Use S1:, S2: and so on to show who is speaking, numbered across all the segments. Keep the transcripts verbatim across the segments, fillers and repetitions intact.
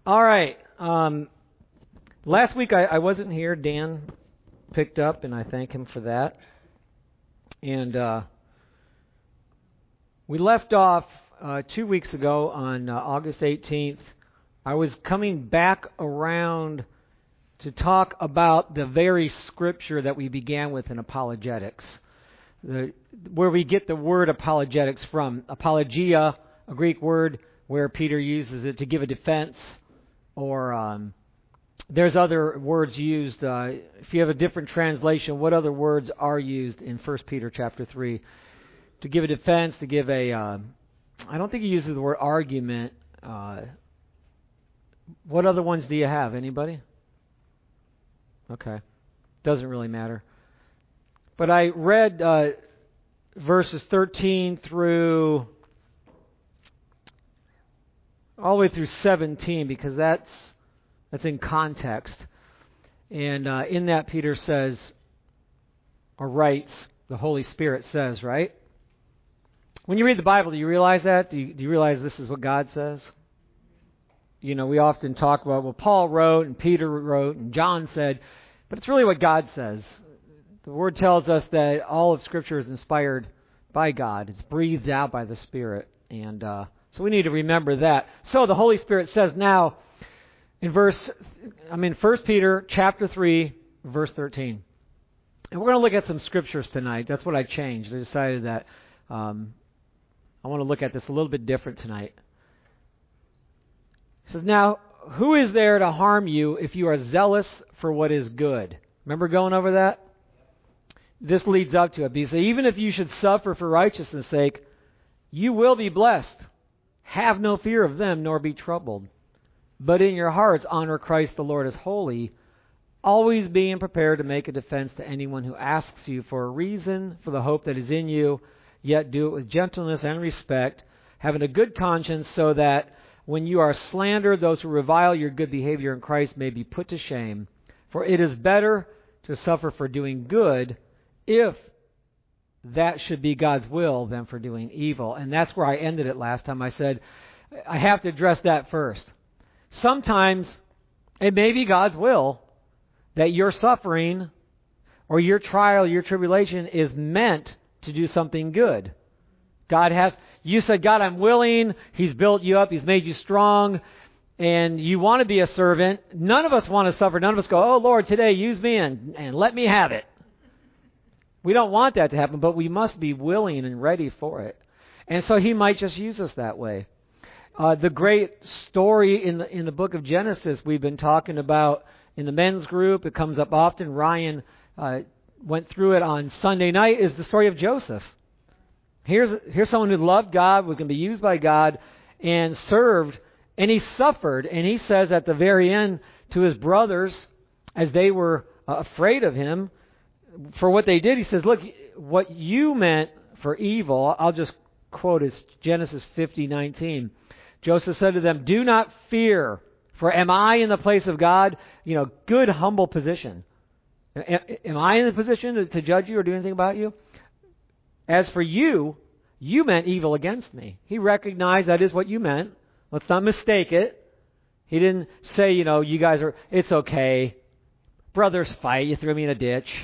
S1: All right. Um, last week I, I wasn't here. Dan picked up, and I thank him for that. And uh, we left off uh, two weeks ago on uh, August eighteenth. I was coming back around to talk about the very scripture that we began with in apologetics, the, where we get the word apologetics from. Apologia, a Greek word where Peter uses it to give a defense, or um, there's other words used. Uh, if you have a different translation, what other words are used in First Peter chapter three? To give a defense, to give a, uh, I don't think he uses the word argument. Uh, what other ones do you have? Anybody? Okay. Doesn't really matter. But I read uh, verses thirteen through all the way through seventeen, because that's that's in context. And uh, in that, Peter says, or writes, the Holy Spirit says, right? When you read the Bible, do you realize that? Do you, do you realize this is what God says? You know, we often talk about, well, Paul wrote, and Peter wrote, and John said, but it's really what God says. The Word tells us that all of Scripture is inspired by God. It's breathed out by the Spirit. And uh, so we need to remember that. So the Holy Spirit says now, in verse, I mean, First Peter chapter three, verse thirteen. And we're going to look at some scriptures tonight. That's what I changed. I decided that um, I want to look at this a little bit different tonight. It says, now, who is there to harm you if you are zealous for what is good? Remember going over that? This leads up to it. Because even if you should suffer for righteousness' sake, you will be blessed. Have no fear of them, nor be troubled. But in your hearts honor Christ the Lord as holy, always being prepared to make a defense to anyone who asks you for a reason for the hope that is in you, yet do it with gentleness and respect, having a good conscience, so that when you are slandered, those who revile your good behavior in Christ may be put to shame. For it is better to suffer for doing good, if that should be God's will, than for doing evil. And that's where I ended it last time. I said, I have to address that first. Sometimes it may be God's will that your suffering or your trial, your tribulation is meant to do something good. God has, you said, God, I'm willing. He's built you up. He's made you strong. And you want to be a servant. None of us want to suffer. None of us go, oh, Lord, today use me and, and let me have it. We don't want that to happen, but we must be willing and ready for it. And so He might just use us that way. Uh, the great story in the in the book of Genesis we've been talking about in the men's group, it comes up often. Ryan uh, went through it on Sunday night, is the story of Joseph. Here's here's someone who loved God, was going to be used by God, and served, and he suffered. And he says at the very end to his brothers, as they were uh, afraid of him for what they did, he says, look, what you meant for evil, I'll just quote it, Genesis fifty nineteen. Joseph said to them, do not fear, for am I in the place of God? You know, good, humble position. Am I in the position to, to judge you or do anything about you? As for you, you meant evil against me. He recognized that is what you meant. Let's not mistake it. He didn't say, you know, you guys are, it's okay. Brothers fight. You threw me in a ditch.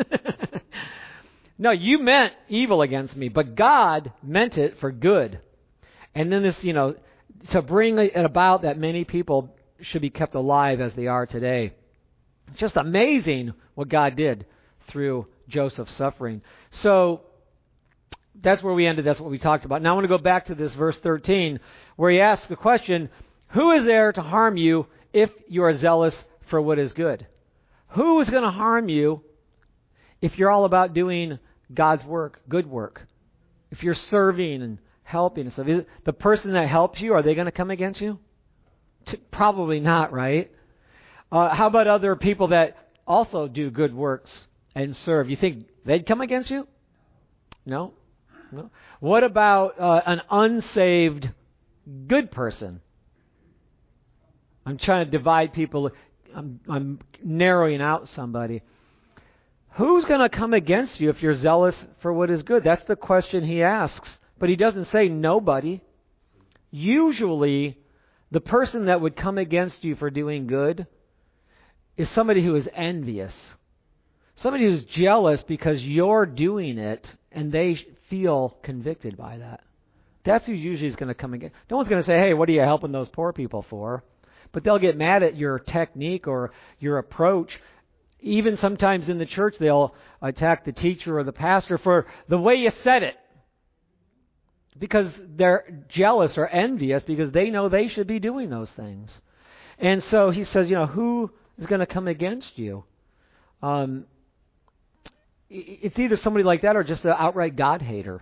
S1: No, you meant evil against me, but God meant it for good. And then this, you know, to bring it about that many people should be kept alive as they are today. It's just amazing what God did through Joseph's suffering. So that's where we ended. That's what we talked about. Now I want to go back to this verse thirteen, where he asks the question, who is there to harm you if you are zealous for what is good? Who is going to harm you if you're all about doing God's work, good work? If you're serving and helping and stuff, is it the person that helps you, are they going to come against you? T- probably not, right? Uh, how about other people that also do good works and serve? You think they'd come against you? No? No. What about uh, an unsaved good person? I'm trying to divide people. I'm, I'm narrowing out somebody. Who's going to come against you if you're zealous for what is good? That's the question he asks. But he doesn't say nobody. Usually, The person that would come against you for doing good is somebody who is envious. Somebody who's jealous because you're doing it and they feel convicted by that. That's who usually is going to come against. No one's going to say, hey, what are you helping those poor people for? But they'll get mad at your technique or your approach. Even sometimes in the church, they'll attack the teacher or the pastor for the way you said it. Because they're jealous or envious because they know they should be doing those things. And so he says, you know, who is going to come against you? Um, it's either somebody like that or just an outright God hater.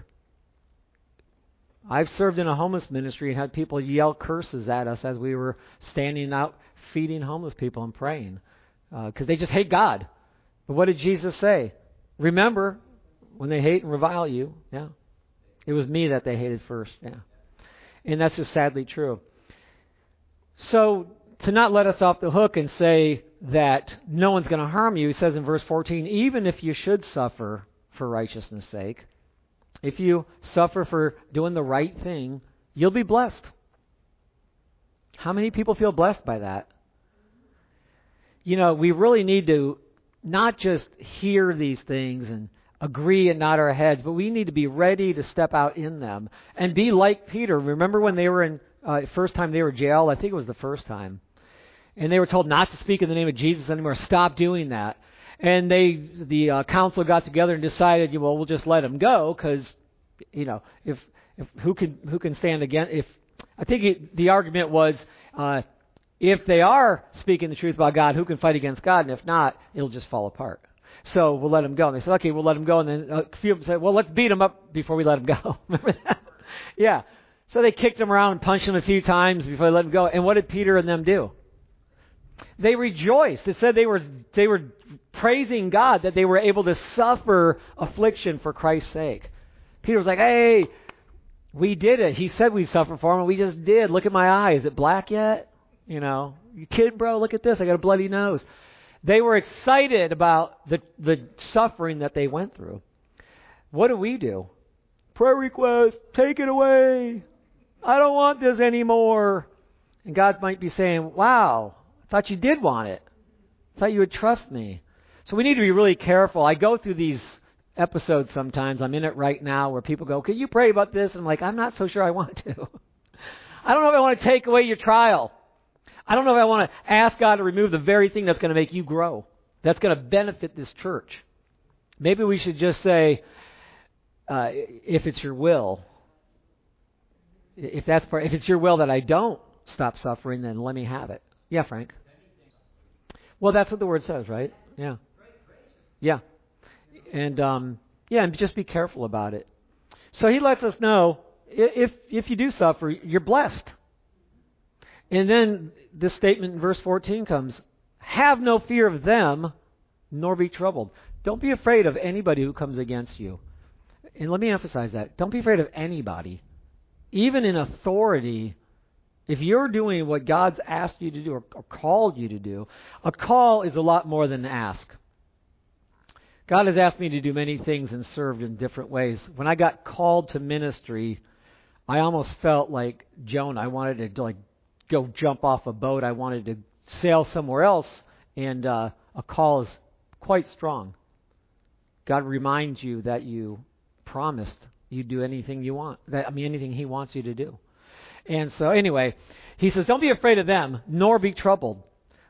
S1: I've served in a homeless ministry and had people yell curses at us as we were standing out feeding homeless people and praying because uh, they just hate God. But what did Jesus say? Remember, when they hate and revile you, yeah, it was me that they hated first. Yeah, and that's just sadly true. So to not let us off the hook and say that no one's going to harm you, he says in verse fourteen, even if you should suffer for righteousness' sake, if you suffer for doing the right thing, you'll be blessed. How many people feel blessed by that? You know, we really need to not just hear these things and agree and nod our heads, but we need to be ready to step out in them and be like Peter. Remember when they were in, uh, first time they were jailed? I think it was the first time. And they were told not to speak in the name of Jesus anymore. Stop doing that. And they, the uh, council got together and decided, well, we'll just let him go because, you know, if, if who can who can stand against? If I think it, the argument was, uh, if they are speaking the truth about God, who can fight against God? And if not, it'll just fall apart. So we'll let him go. And they said, okay, we'll let him go. And then a few of them said, well, let's beat him up before we let him go. Remember that? Yeah. So they kicked him around and punched him a few times before they let him go. And what did Peter and them do? They rejoiced. It said they were they were praising God that they were able to suffer affliction for Christ's sake. Peter was like, hey, we did it. He said we'd suffer for him, and we just did. Look at my eye. Is it black yet? You know, you kidding, bro? Look at this. I got a bloody nose. They were excited about the, the suffering that they went through. What do we do? Prayer request, take it away. I don't want this anymore. And God might be saying, wow, I thought you did want it. I thought you would trust me. So we need to be really careful. I go through these episodes sometimes. I'm in it right now where people go, can you pray about this? And I'm like, I'm not so sure I want to. I don't know if I want to take away your trial. I don't know if I want to ask God to remove the very thing that's going to make you grow, that's going to benefit this church. Maybe we should just say, uh, if it's your will, if that's part, if it's your will that I don't stop suffering, then let me have it. Yeah, Frank. Well, that's what the word says, right? Yeah. Yeah. And um, yeah, and just be careful about it. So he lets us know if if you do suffer, you're blessed. And then this statement in verse fourteen comes, have no fear of them, nor be troubled. Don't be afraid of anybody who comes against you. And let me emphasize that. Don't be afraid of anybody. Even in authority, if you're doing what God's asked you to do or, or called you to do, a call is a lot more than an ask. God has asked me to do many things and served in different ways. When I got called to ministry, I almost felt like Jonah. I wanted to like go jump off a boat. I wanted to sail somewhere else. And uh, a call is quite strong. God reminds you that you promised you'd do anything you want. That, I mean, anything He wants you to do. And so anyway, He says, don't be afraid of them, nor be troubled.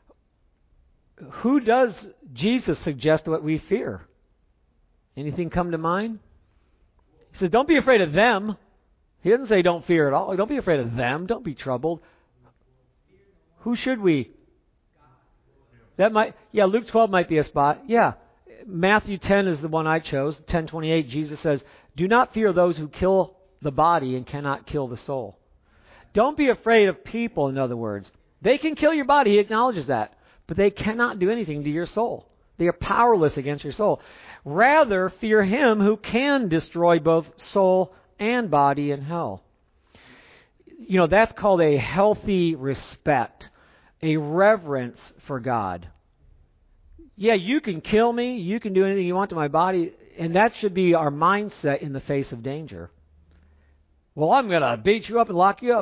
S1: Who does Jesus suggest what we fear? Anything come to mind? He says, don't be afraid of them. He doesn't say don't fear at all. Don't be afraid of them. Don't be troubled. Who should we? That might, yeah, Luke twelve might be a spot. Yeah. Matthew ten is the one I chose. ten twenty-eight, Jesus says, do not fear those who kill the body and cannot kill the soul. Don't be afraid of people, in other words. They can kill your body. He acknowledges that. But they cannot do anything to your soul. They are powerless against your soul. Rather, fear Him who can destroy both soul and body in hell. You know, that's called a healthy respect, a reverence for God. Yeah, you can kill me. You can do anything you want to my body. And that should be our mindset in the face of danger. Well, I'm going to beat you up and lock you up.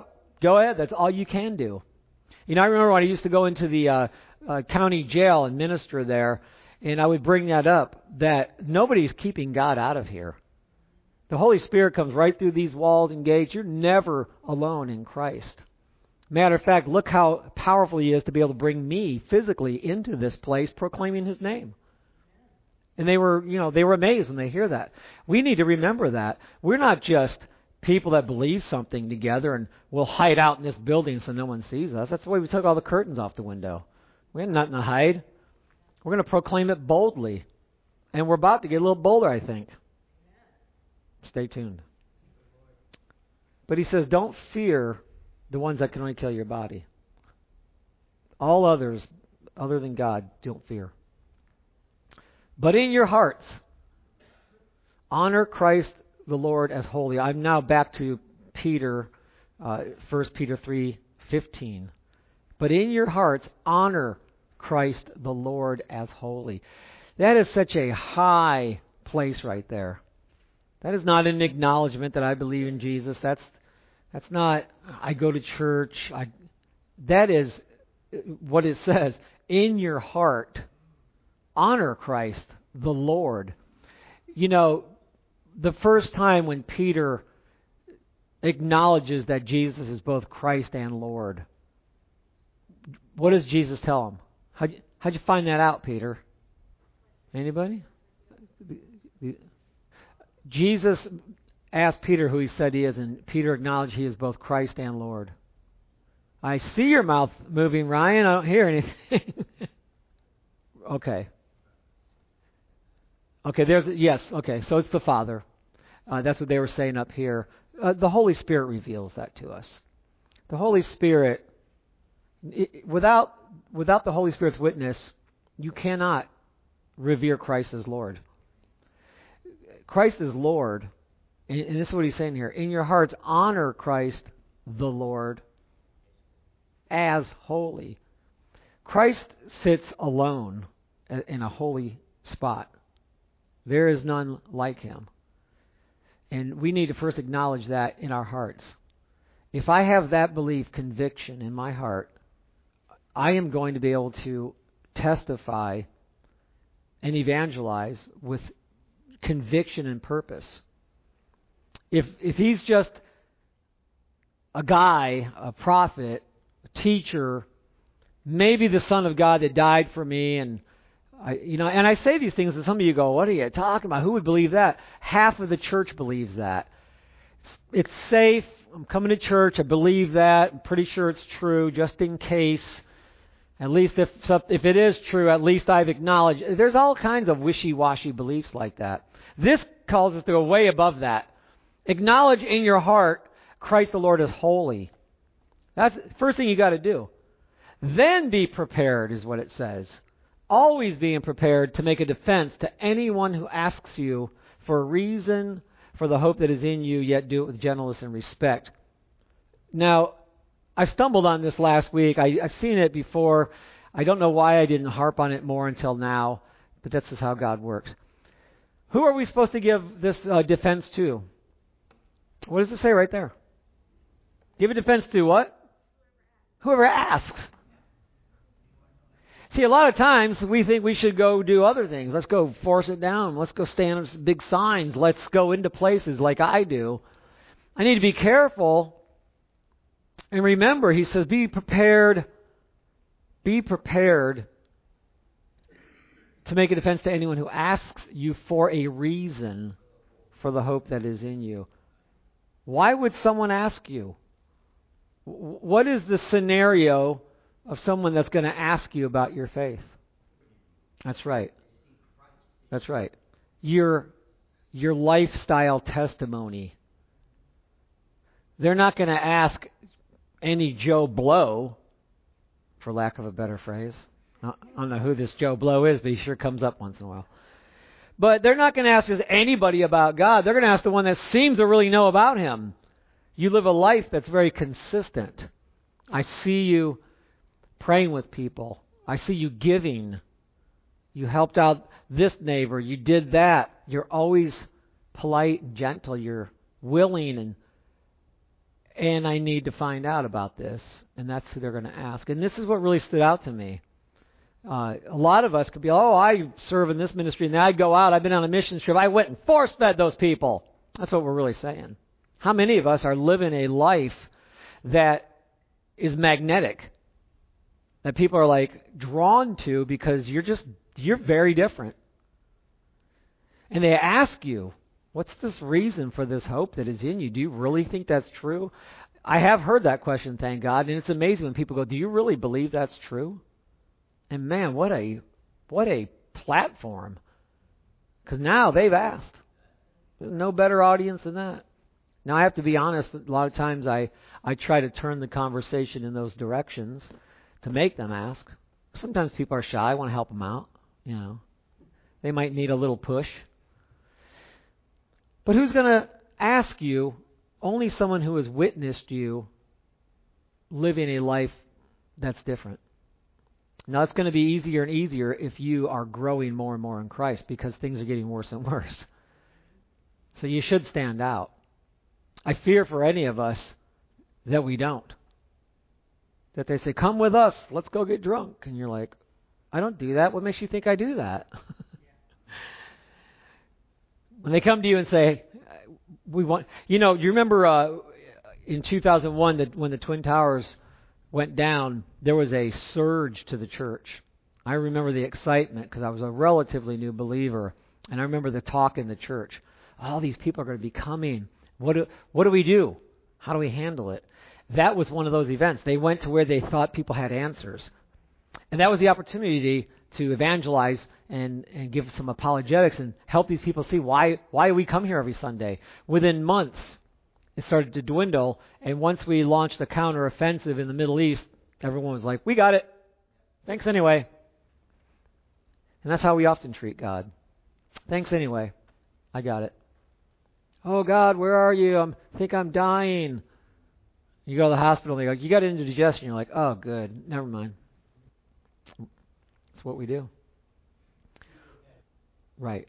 S1: Go ahead. That's all you can do. You know, I remember when I used to go into the uh, uh, county jail and minister there, and I would bring that up, that nobody's keeping God out of here. The Holy Spirit comes right through these walls and gates. You're never alone in Christ. Matter of fact, look how powerful He is to be able to bring me physically into this place proclaiming His name. And they were, you know, they were amazed when they hear that. We need to remember that. We're not just people that believe something together and we'll hide out in this building so no one sees us. That's the way we took all the curtains off the window. We had nothing to hide. We're going to proclaim it boldly. And we're about to get a little bolder, I think. Stay tuned. But He says, don't fear the ones that can only kill your body. All others, other than God, don't fear. But in your hearts, honor Christ the Lord as holy. I'm now back to Peter, uh, First Peter three fifteen. But in your hearts, honor Christ the Lord as holy. That is such a high place right there. That is not an acknowledgement that I believe in Jesus. That's that's not, I go to church. I, that is what it says. In your heart, honor Christ the Lord. You know, the first time when Peter acknowledges that Jesus is both Christ and Lord, what does Jesus tell him? How'd you, how'd you find that out, Peter? Anybody? Jesus asked Peter who He said He is, and Peter acknowledged He is both Christ and Lord. I see your mouth moving, Ryan. I don't hear anything. Okay. Okay, there's, yes, okay, so it's the Father. Uh, that's what they were saying up here. Uh, the Holy Spirit reveals that to us. The Holy Spirit, it, without, without the Holy Spirit's witness, you cannot revere Christ as Lord. Christ is Lord, and, and this is what He's saying here. In your hearts, honor Christ the Lord as holy. Christ sits alone in a holy spot. There is none like Him. And we need to first acknowledge that in our hearts. If I have that belief, conviction in my heart, I am going to be able to testify and evangelize with conviction and purpose. If if He's just a guy, a prophet, a teacher, maybe the Son of God that died for me, and I, you know, and I say these things, and some of you go, "What are you talking about? Who would believe that?" Half of the church believes that. It's, it's safe. I'm coming to church. I believe that. I'm pretty sure it's true, just in case. At least if if it is true, at least I've acknowledged. There's all kinds of wishy-washy beliefs like that. This calls us to go way above that. Acknowledge in your heart Christ the Lord is holy. That's the first thing you got to do. Then be prepared, is what it says. Always being prepared to make a defense to anyone who asks you for a reason for the hope that is in you, yet do it with gentleness and respect. Now, I stumbled on this last week. I, I've seen it before. I don't know why I didn't harp on it more until now, but that's just how God works. Who are we supposed to give this uh, defense to? What does it say right there? Give a defense to what? Whoever asks. See, a lot of times we think we should go do other things. Let's go force it down. Let's go stand on big signs. Let's go into places like I do. I need to be careful. And remember, He says, be prepared. Be prepared to make a defense to anyone who asks you for a reason for the hope that is in you. Why would someone ask you? What is the scenario of someone that's going to ask you about your faith? That's right. That's right. Your, your lifestyle testimony. They're not going to ask any Joe Blow, for lack of a better phrase. I don't know who this Joe Blow is, but he sure comes up once in a while. But they're not going to ask just anybody about God. They're going to ask the one that seems to really know about Him. You live a life that's very consistent. I see you praying with people. I see you giving. You helped out this neighbor. You did that. You're always polite and gentle. You're willing. And and I need to find out about this. And that's who they're going to ask. And this is what really stood out to me. Uh, a lot of us could be, oh, I serve in this ministry, and then I go out, I've been on a mission trip, I went and force-fed those people. That's what we're really saying. How many of us are living a life that is magnetic, that people are like drawn to because you're just, you're very different. And they ask you, what's this reason for this hope that is in you? Do you really think that's true? I have heard that question, thank God, and it's amazing when people go, do you really believe that's true? And man, what a what a platform. Because now they've asked. There's no better audience than that. Now I have to be honest, a lot of times I, I try to turn the conversation in those directions to make them ask. Sometimes people are shy, I want to help them out. You know, they might need a little push. But who's going to ask you? Only someone who has witnessed you living a life that's different. Now, it's going to be easier and easier if you are growing more and more in Christ because things are getting worse and worse. So you should stand out. I fear for any of us that we don't. That they say, come with us, let's go get drunk. And you're like, I don't do that. What makes you think I do that? When they come to you and say, we want, you know, you remember uh, in two thousand one that when the Twin Towers went down, there was a surge to the church. I remember the excitement because I was a relatively new believer, and I remember the talk in the church. All these people are going to be coming. What do, what do we do? How do we handle it? That was one of those events. They went to where they thought people had answers. And that was the opportunity to evangelize and, and give some apologetics and help these people see why why we come here every Sunday. Within months, it started to dwindle, and once we launched the counteroffensive in the Middle East, everyone was like, we got it. Thanks anyway. And that's how we often treat God. Thanks anyway. I got it. Oh, God, where are you? I think I'm dying. You go to the hospital, and they go, you got indigestion. You're like, oh, good. Never mind. That's what we do. Right.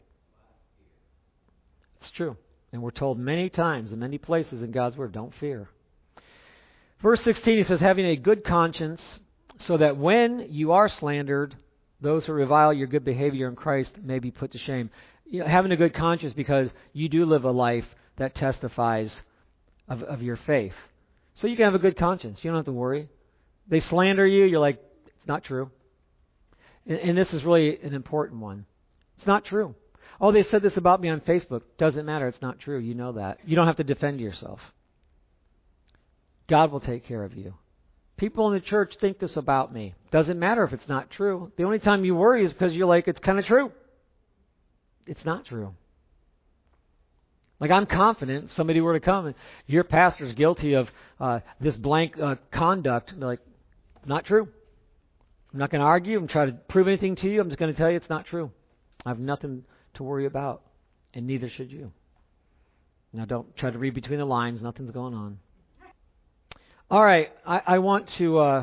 S1: It's true. And we're told many times in many places in God's Word, don't fear. Verse sixteen, he says, having a good conscience, so that when you are slandered, those who revile your good behavior in Christ may be put to shame. You know, having a good conscience because you do live a life that testifies of, of your faith. So you can have a good conscience. You don't have to worry. They slander you, you're like, it's not true. And, and this is really an important one. It's not true. Oh, they said this about me on Facebook. Doesn't matter. It's not true. You know that. You don't have to defend yourself. God will take care of you. People in the church think this about me. Doesn't matter if it's not true. The only time you worry is because you're like, it's kind of true. It's not true. Like, I'm confident if somebody were to come and your pastor's guilty of uh, this blank uh, conduct, they're like, not true. I'm not going to argue. I'm trying to prove anything to you. I'm just going to tell you it's not true. I have nothing to worry about, and neither should you. Now, don't try to read between the lines. Nothing's going on. All right, I, I want to. Uh,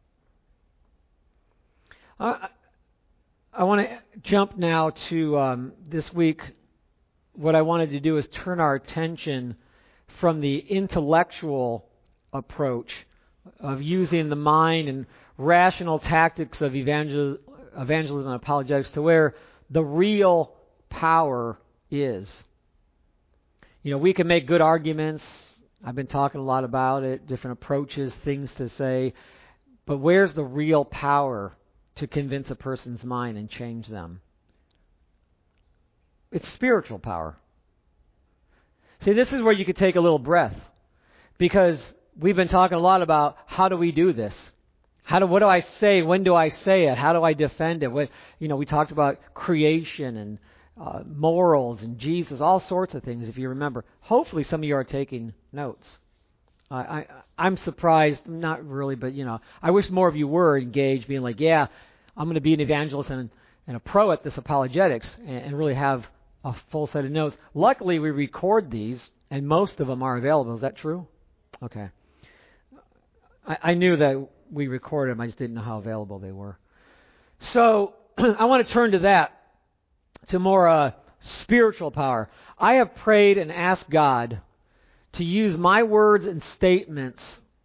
S1: I, I want to jump now to um, this week. What I wanted to do is turn our attention from the intellectual approach of using the mind and rational tactics of evangel- evangelism and apologetics to where the real power is. You know, we can make good arguments. I've been talking a lot about it, different approaches, things to say. But where's the real power to convince a person's mind and change them? It's spiritual power. See, this is where you could take a little breath, because we've been talking a lot about how do we do this? How do what do I say? When do I say it? How do I defend it? What, you know, we talked about creation and uh, morals and Jesus, all sorts of things. If you remember, hopefully some of you are taking notes. I, I I'm surprised, not really, but you know, I wish more of you were engaged, being like, yeah, I'm going to be an evangelist and, and a pro at this apologetics, and, and really have a full set of notes. Luckily, we record these, and most of them are available. Is that true? Okay. I, I knew that we recorded them. I just didn't know how available they were. So I want to turn to that, to more uh, spiritual power. I have prayed and asked God to use my words and statements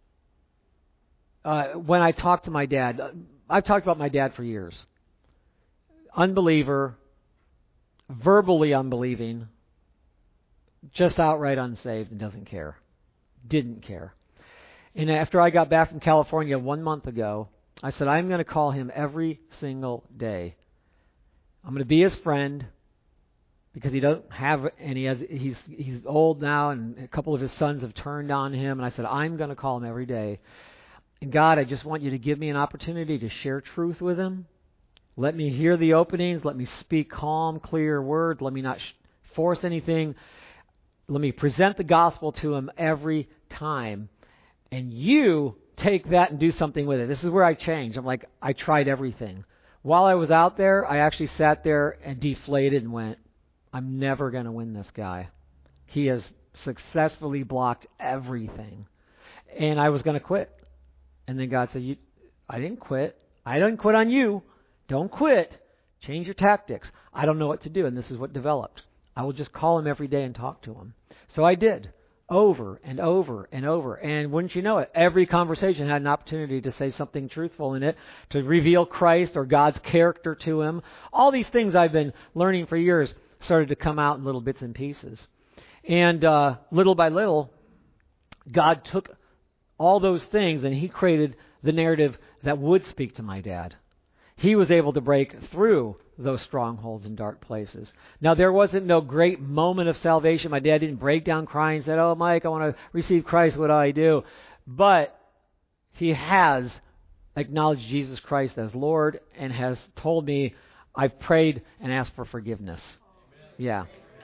S1: uh, when I talk to my dad. I've talked about my dad for years. Unbeliever, verbally unbelieving, just outright unsaved and doesn't care. Didn't care. And after I got back from California one month ago, I said, I'm going to call him every single day. I'm going to be his friend because he doesn't have any. He's he's old now, and a couple of his sons have turned on him. And I said, I'm going to call him every day. And God, I just want you to give me an opportunity to share truth with him. Let me hear the openings. Let me speak calm, clear words. Let me not sh- force anything. Let me present the gospel to him every time. And you take that and do something with it. This is where I changed. I'm like, I tried everything. While I was out there, I actually sat there and deflated and went, I'm never going to win this guy. He has successfully blocked everything. And I was going to quit. And then God said, you, I didn't quit. I didn't quit on you. Don't quit. Change your tactics. I don't know what to do. And this is what developed. I will just call him every day and talk to him. So I did. Over and over and over. And wouldn't you know it, every conversation had an opportunity to say something truthful in it, to reveal Christ or God's character to him. All these things I've been learning for years started to come out in little bits and pieces. And uh, little by little, God took all those things and he created the narrative that would speak to my dad. He was able to break through those strongholds and dark places. Now, there wasn't no great moment of salvation. My dad didn't break down crying and said, oh, Mike, I want to receive Christ. What do I do? But he has acknowledged Jesus Christ as Lord and has told me, I've prayed and asked for forgiveness. Amen. Yeah.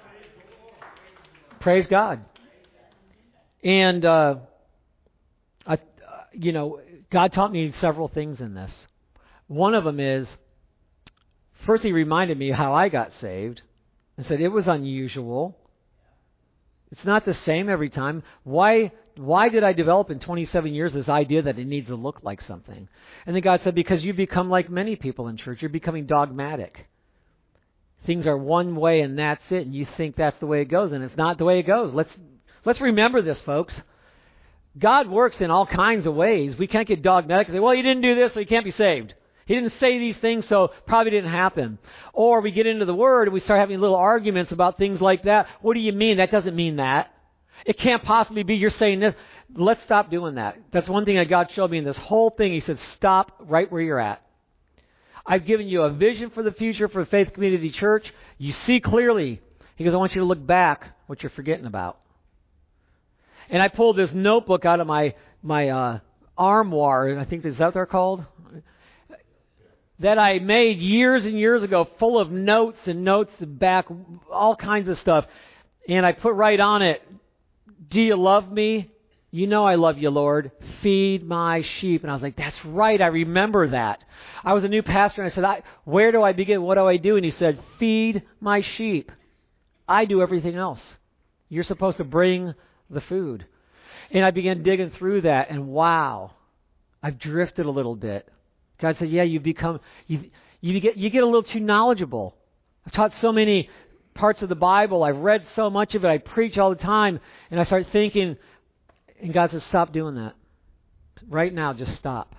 S1: Praise God. And, uh, I, you know, God taught me several things in this. One of them is, first he reminded me how I got saved and said it was unusual. It's not the same every time. Why why did I develop in twenty-seven years this idea that it needs to look like something? And then God said, because you become like many people in church. You're becoming dogmatic. Things are one way and that's it, and you think that's the way it goes, and it's not the way it goes. Let's let's remember this, folks. God works in all kinds of ways. We can't get dogmatic and say, well, you didn't do this, so you can't be saved. He didn't say these things, so probably didn't happen. Or we get into the Word and we start having little arguments about things like that. What do you mean? That doesn't mean that. It can't possibly be you're saying this. Let's stop doing that. That's one thing that God showed me in this whole thing. He said, stop right where you're at. I've given you a vision for the future for Faith Community Church. You see clearly. He goes, I want you to look back what you're forgetting about. And I pulled this notebook out of my, my uh, armoire. I think, is that what they're called? That I made years and years ago, full of notes and notes back, all kinds of stuff. And I put right on it, do you love me? You know I love you, Lord. Feed my sheep. And I was like, that's right, I remember that. I was a new pastor, and I said, I, where do I begin? What do I do? And he said, feed my sheep. I do everything else. You're supposed to bring the food. And I began digging through that, and wow, I've drifted a little bit. God said, yeah, you become, you, you get you get a little too knowledgeable. I've taught so many parts of the Bible. I've read so much of it. I preach all the time. And I start thinking, and God says, stop doing that. Right now, just stop.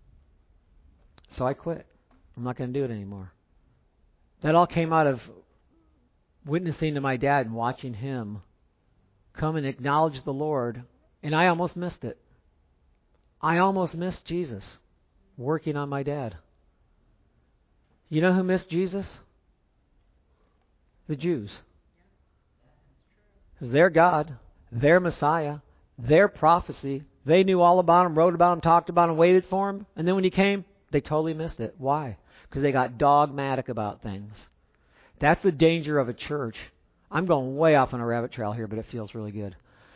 S1: So I quit. I'm not going to do it anymore. That all came out of witnessing to my dad and watching him come and acknowledge the Lord. And I almost missed it. I almost missed Jesus working on my dad. You know who missed Jesus? The Jews. Because they're God, their Messiah, their prophecy. They knew all about him, wrote about him, talked about him, waited for him. And then when he came, they totally missed it. Why? Because they got dogmatic about things. That's the danger of a church. I'm going way off on a rabbit trail here, but it feels really good.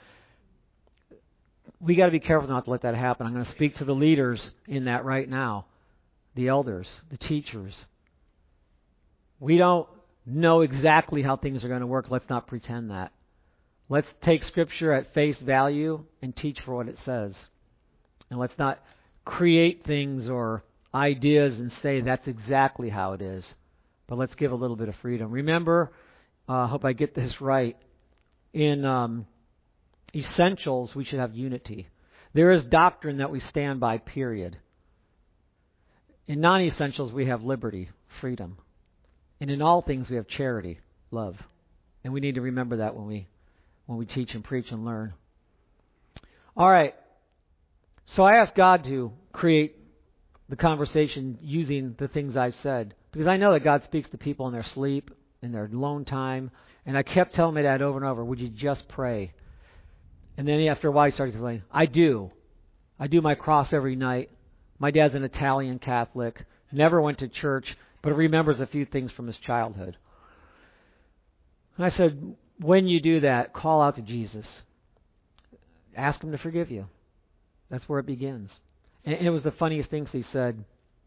S1: We got to be careful not to let that happen. I'm going to speak to the leaders in that right now. The elders, the teachers. We don't know exactly how things are going to work. Let's not pretend that. Let's take Scripture at face value and teach for what it says. And let's not create things or ideas and say that's exactly how it is. But let's give a little bit of freedom. Remember, I uh, hope I get this right, in um, essentials, we should have unity. There is doctrine that we stand by, period. In non-essentials, we have liberty, freedom. And in all things, we have charity, love. And we need to remember that when we when we teach and preach and learn. All right. So I asked God to create the conversation using the things I said. Because I know that God speaks to people in their sleep, in their alone time. And I kept telling me that over and over. Would you just pray? And then after a while, he started saying, I do. I do my cross every night. My dad's an Italian Catholic. Never went to church, but remembers a few things from his childhood. And I said, when you do that, call out to Jesus. Ask him to forgive you. That's where it begins. And it was the funniest things he said.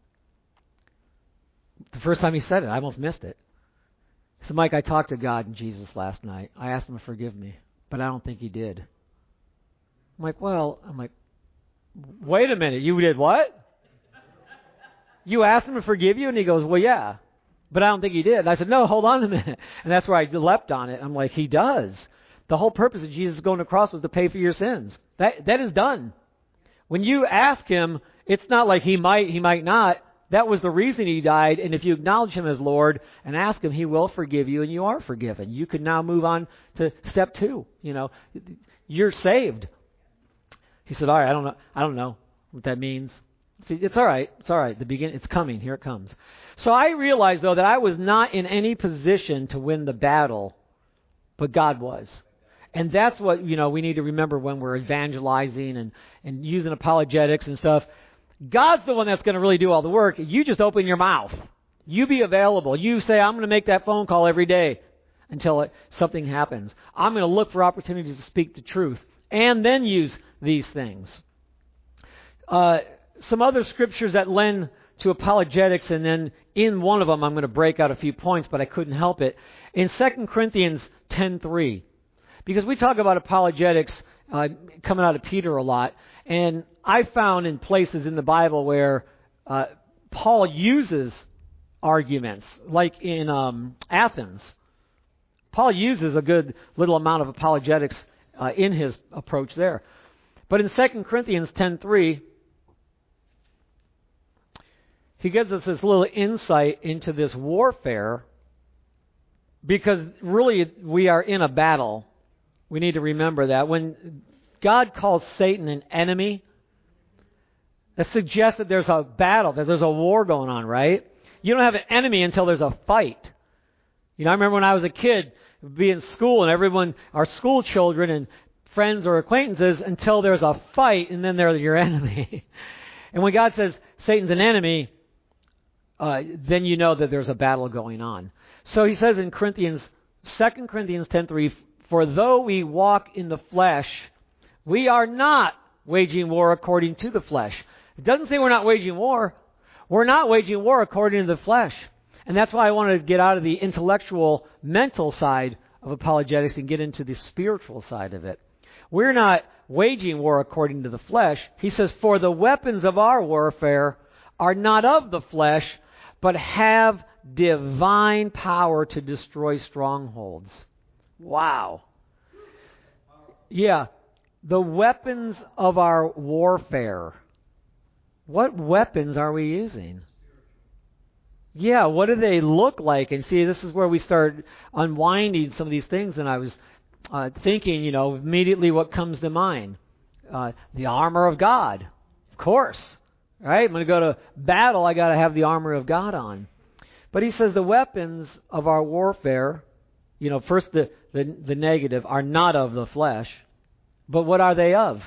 S1: The first time he said it, I almost missed it. He said, Mike, I talked to God and Jesus last night. I asked him to forgive me, but I don't think he did. I'm like, well, I'm like, wait a minute, you did what? You asked him to forgive you? And he goes, well, yeah, but I don't think he did. And I said, no, hold on a minute. And that's where I leapt on it. I'm like, he does. The whole purpose of Jesus going to the cross was to pay for your sins. That That is done. When you ask him, it's not like he might, he might not. That was the reason he died. And if you acknowledge him as Lord and ask him, he will forgive you, and you are forgiven. You can now move on to step two. You know, you're saved. He said, all right, I don't know, I don't know what that means. See, it's all right. It's all right. The begin, it's coming. Here it comes. So I realized, though, that I was not in any position to win the battle, but God was. And that's what, you know, we need to remember when we're evangelizing and, and using apologetics and stuff. God's the one that's going to really do all the work. You just open your mouth. You be available. You say, I'm going to make that phone call every day until it, something happens. I'm going to look for opportunities to speak the truth and then use these things. Uh, some other scriptures that lend to apologetics, and then in one of them I'm going to break out a few points, but I couldn't help it. In Second Corinthians ten three, because we talk about apologetics uh, coming out of Peter a lot, and I found in places in the Bible where uh, Paul uses arguments, like in um, Athens. Paul uses a good little amount of apologetics uh, in his approach there. But in Second Corinthians ten three, he gives us this little insight into this warfare, because really we are in a battle. We need to remember that. When God calls Satan an enemy, that suggests that there's a battle, that there's a war going on, right? You don't have an enemy until there's a fight. You know, I remember when I was a kid, be in school, and everyone, our school children and friends or acquaintances, until there's a fight, and then they're your enemy. And when God says Satan's an enemy, uh, then you know that there's a battle going on. So he says in Corinthians, Second Corinthians ten three, for though we walk in the flesh, we are not waging war according to the flesh. It doesn't say we're not waging war. We're not waging war according to the flesh. And that's why I wanted to get out of the intellectual, mental side of apologetics and get into the spiritual side of it. We're not waging war according to the flesh. He says, for the weapons of our warfare are not of the flesh, but have divine power to destroy strongholds. Wow. Yeah. The weapons of our warfare. What weapons are we using? Yeah, what do they look like? And see, this is where we start unwinding some of these things. And I was uh, thinking, you know, immediately what comes to mind? Uh, the armor of God. Of course. Right? I'm going to go to battle. I got to have the armor of God on. But he says the weapons of our warfare, you know, first the, the, the negative, are not of the flesh. But what are they of?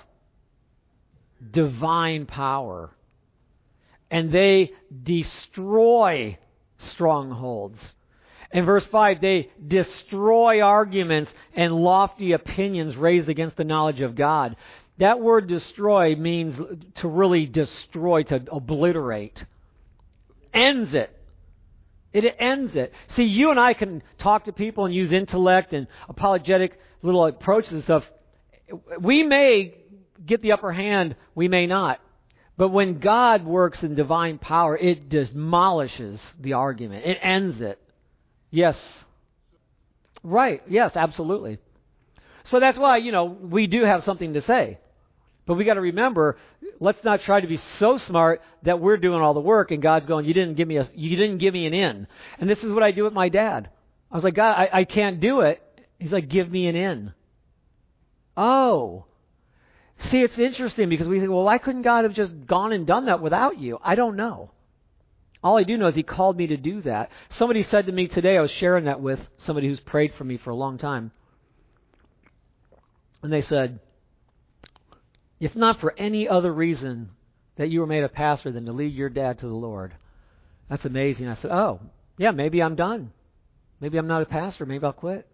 S1: Divine power. And they destroy strongholds. In verse five, they destroy arguments and lofty opinions raised against the knowledge of God. That word destroy means to really destroy, to obliterate. Ends it. It ends it. See, you and I can talk to people and use intellect and apologetic little approaches and stuff. We may get the upper hand, we may not. But when God works in divine power, it demolishes the argument. It ends it. Yes. Right. Yes, absolutely. So that's why, you know, we do have something to say. But we got to remember, let's not try to be so smart that we're doing all the work and God's going, you didn't give me a, you didn't give me an in. And this is what I do with my dad. I was like, God, I, I can't do it. He's like, give me an in. Oh. See, it's interesting because we think, well, why couldn't God have just gone and done that without you? I don't know. All I do know is He called me to do that. Somebody said to me today, I was sharing that with somebody who's prayed for me for a long time. And they said, if not for any other reason that you were made a pastor than to lead your dad to the Lord, that's amazing. I said, oh, yeah, maybe I'm done. Maybe I'm not a pastor. Maybe I'll quit.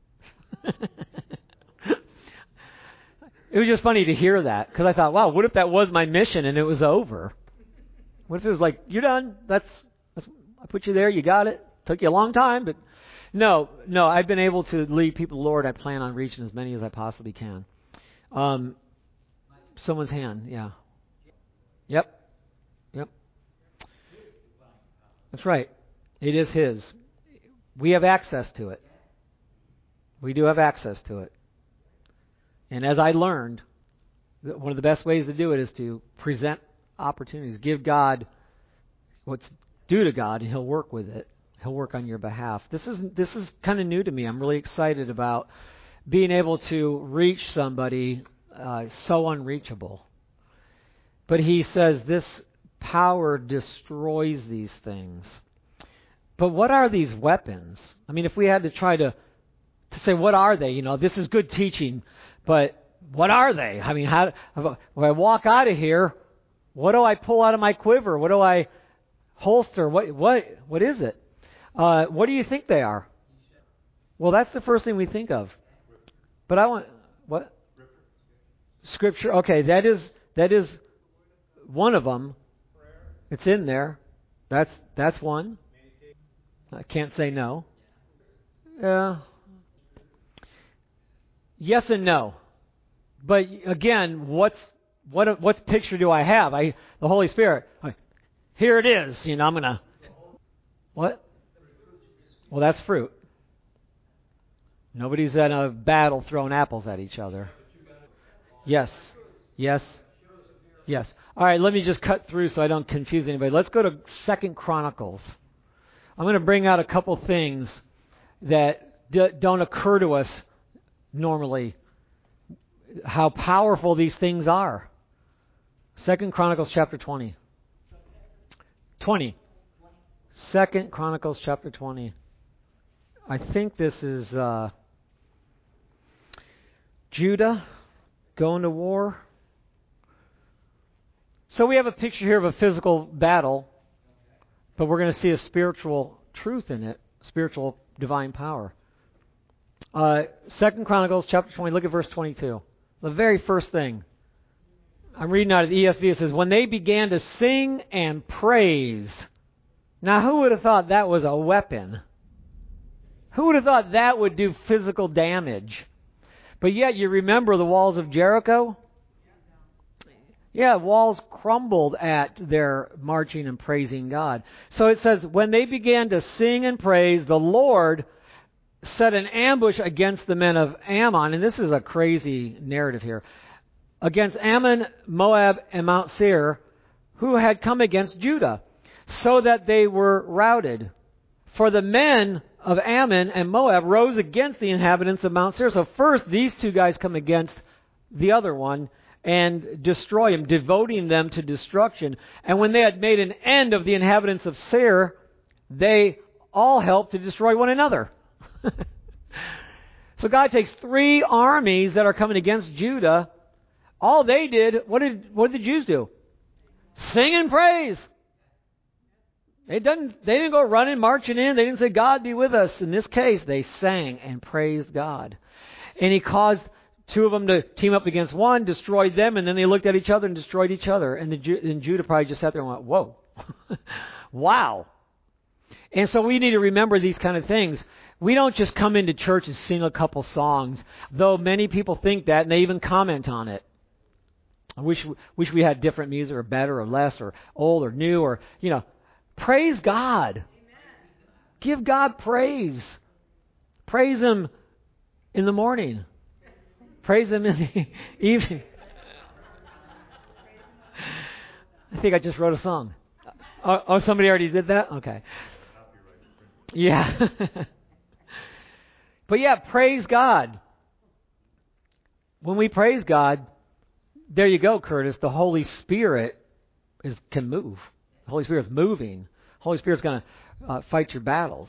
S1: It was just funny to hear that because I thought, wow, what if that was my mission and it was over? What if it was like, you're done? That's, that's I put you there. You got it. Took you a long time, but no, no. I've been able to lead people to the Lord. I plan on reaching as many as I possibly can. Um, someone's hand, yeah. Yep, yep. That's right. It is His. We have access to it. We do have access to it. And as I learned, one of the best ways to do it is to present opportunities. Give God what's due to God, and He'll work with it. He'll work on your behalf. This is this is kind of new to me. I'm really excited about being able to reach somebody uh, so unreachable. But He says this power destroys these things. But what are these weapons? I mean, if we had to try to to say, what are they? You know, this is good teaching, but what are they? I mean, how when I walk out of here, what do I pull out of my quiver? What do I holster? What what what is it? Uh, what do you think they are? Well, that's the first thing we think of. But I want what? Scripture. Okay, that is that is one of them. It's in there. That's that's one. I can't say no. Yeah. Yes and no. But again, what's what what picture do I have? I the Holy Spirit. Here it is. You know, I'm gonna. What? Well, that's fruit. Nobody's in a battle throwing apples at each other. Yes. Yes. Yes. All right, let me just cut through so I don't confuse anybody. Let's go to Second Chronicles. I'm going to bring out a couple things that d- don't occur to us normally. How powerful these things are. Second Chronicles chapter twenty. twenty. Second Chronicles chapter twenty. I think this is uh, Judah going to war. So we have a picture here of a physical battle, but we're going to see a spiritual truth in it, spiritual divine power. Uh, Second Chronicles chapter twenty, look at verse twenty-two. The very first thing. I'm reading out of the E S V. It says, when they began to sing and praise. Now, who would have thought that was a weapon? Who would have thought that would do physical damage? But yet, you remember the walls of Jericho? Yeah, walls crumbled at their marching and praising God. So it says, when they began to sing and praise, the Lord set an ambush against the men of Ammon. And this is a crazy narrative here. Against Ammon, Moab, and Mount Seir, who had come against Judah, so that they were routed. For the men of Ammon and Moab rose against the inhabitants of Mount Seir. So first, these two guys come against the other one and destroy him, devoting them to destruction. And when they had made an end of the inhabitants of Seir, they all helped to destroy one another. So God takes three armies that are coming against Judah. All they did, what did what did the Jews do? Sing and praise. They didn't, they didn't go running, marching in. They didn't say, God be with us. In this case, they sang and praised God. And He caused two of them to team up against one, destroyed them, and then they looked at each other and destroyed each other. And, the, and Judah probably just sat there and went, whoa. Wow. And so we need to remember these kind of things. We don't just come into church and sing a couple songs, though many people think that, and they even comment on it. I wish, wish we had different music, or better, or less, or old, or new, or, you know. Praise God. Amen. Give God praise. Praise Him in the morning. Praise Him in the evening. I think I just wrote a song. Oh, oh, somebody already did that? Okay. Yeah. But yeah, praise God. When we praise God, there you go, Curtis. The Holy Spirit is can move. The Holy Spirit is moving. The Holy Spirit's going to uh, fight your battles.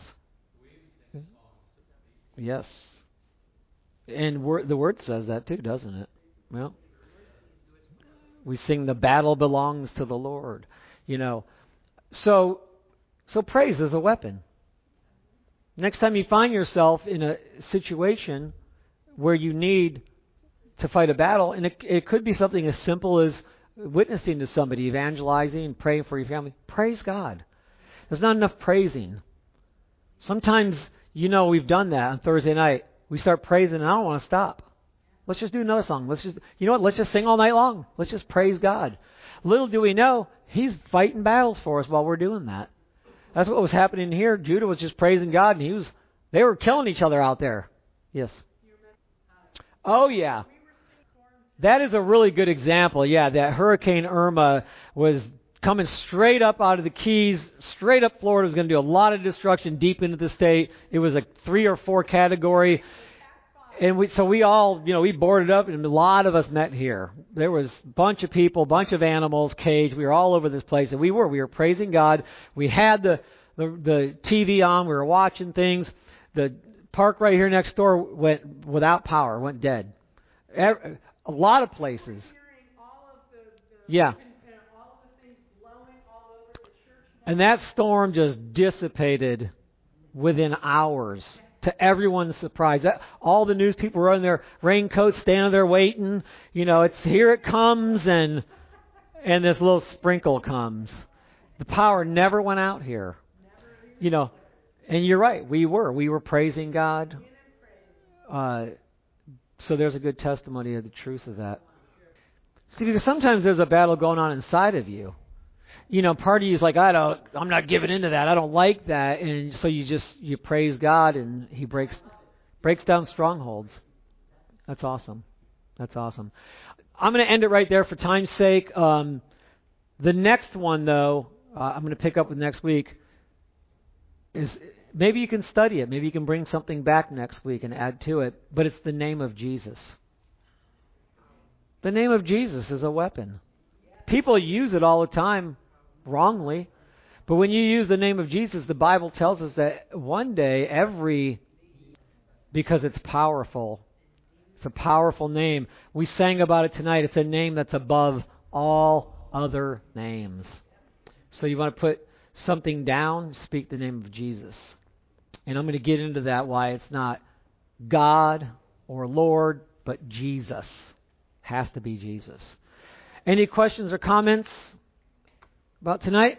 S1: Yes. And wor- the Word says that too, doesn't it? Well, we sing the battle belongs to the Lord. You know, so so praise is a weapon. Next time you find yourself in a situation where you need to fight a battle, and it, it could be something as simple as witnessing to somebody, evangelizing, praying for your family, praise God. There's not enough praising. Sometimes, you know, we've done that on Thursday night. We start praising, and I don't want to stop. Let's just do another song. Let's just, you know what? Let's just sing all night long. Let's just praise God. Little do we know, He's fighting battles for us while we're doing that. That's what was happening here. Judah was just praising God, and he was. They were killing each other out there. Yes. Oh, yeah. That is a really good example. Yeah, that Hurricane Irma was coming straight up out of the Keys, straight up Florida. It was going to do a lot of destruction deep into the state. It was a three or four category. And we, so we all, you know, we boarded up, and a lot of us met here. There was a bunch of people, a bunch of animals, caged. We were all over this place, and we were. We were praising God. We had the, the, the T V on. We were watching things. The park right here next door went without power, went dead. A lot of places. Yeah. And that storm just dissipated within hours. To everyone's surprise. That, all the news people were in their raincoats, standing there waiting. You know, it's here it comes, and and this little sprinkle comes. The power never went out here. You know, and you're right. We were. We were praising God. Uh, so there's a good testimony of the truth of that. See, because sometimes there's a battle going on inside of you. You know, part of you is like, I don't, I'm not giving into that. I don't like that. And so you just, you praise God, and He breaks, breaks down strongholds. That's awesome. That's awesome. I'm going to end it right there for time's sake. Um, the next one, though, uh, I'm going to pick up with next week, is maybe you can study it. Maybe you can bring something back next week and add to it. But it's the name of Jesus. The name of Jesus is a weapon. People use it all the time. Wrongly. But when you use the name of Jesus, the Bible tells us that one day every, because it's powerful, it's a powerful name. We sang about it tonight. It's a name that's above all other names. So you want to put something down, speak the name of Jesus. And I'm going to get into that, why it's not God or Lord, but Jesus. Has to be Jesus. Any questions or comments about tonight?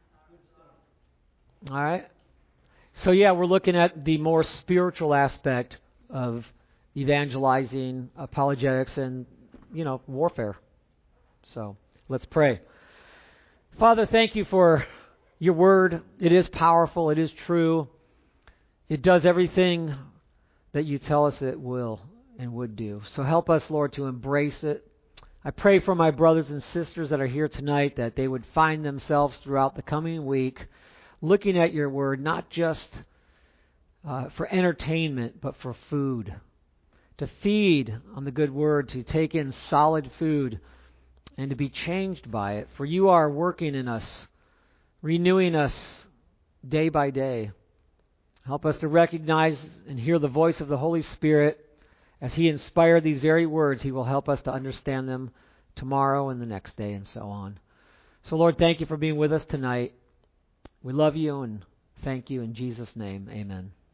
S1: All right. So yeah, we're looking at the more spiritual aspect of evangelizing, apologetics, and, you know, warfare. So let's pray. Father, thank you for your word. It is powerful. It is true. It does everything that you tell us it will and would do. So help us, Lord, to embrace it. I pray for my brothers and sisters that are here tonight that they would find themselves throughout the coming week looking at your word, not just uh, for entertainment, but for food. To feed on the good word, to take in solid food, and to be changed by it. For you are working in us, renewing us day by day. Help us to recognize and hear the voice of the Holy Spirit. As He inspired these very words, He will help us to understand them tomorrow and the next day and so on. So, Lord, thank you for being with us tonight. We love you and thank you in Jesus' name. Amen.